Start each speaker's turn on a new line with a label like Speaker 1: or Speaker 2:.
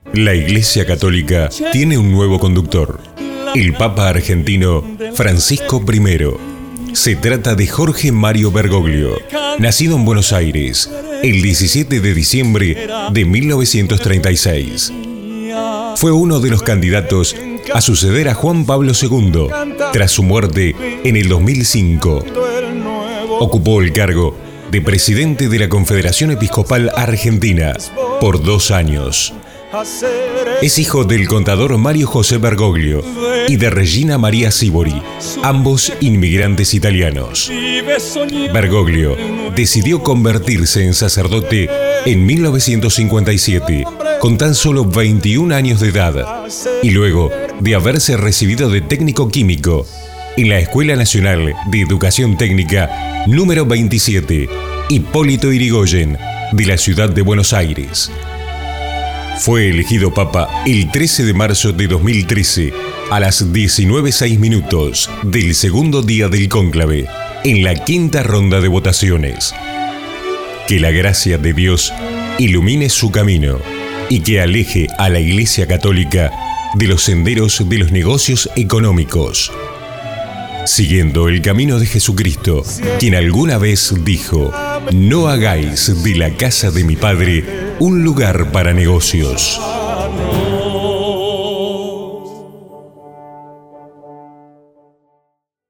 Speaker 1: La Iglesia Católica tiene un nuevo conductor, el Papa argentino Francisco I. Se trata de Jorge Mario Bergoglio, nacido en Buenos Aires el 17 de diciembre de 1936. Fue uno de los candidatos a suceder a Juan Pablo II tras su muerte en el 2005. Ocupó el cargo de presidente de la Confederación Episcopal Argentina por 2 años. Es hijo del contador Mario José Bergoglio y de Regina María Sibori, ambos inmigrantes italianos. Bergoglio decidió convertirse en sacerdote en 1957, con tan solo 21 años de edad, y luego de haberse recibido de técnico químico en la Escuela Nacional de Educación Técnica número 27, Hipólito Yrigoyen, de la ciudad de Buenos Aires. Fue elegido Papa el 13 de marzo de 2013 a las 19:06 del segundo día del cónclave, en la 5ª ronda de votaciones. Que la gracia de Dios ilumine su camino y que aleje a la Iglesia Católica de los senderos de los negocios económicos, siguiendo el camino de Jesucristo, quien alguna vez dijo: no hagáis de la casa de mi Padre un lugar para negocios.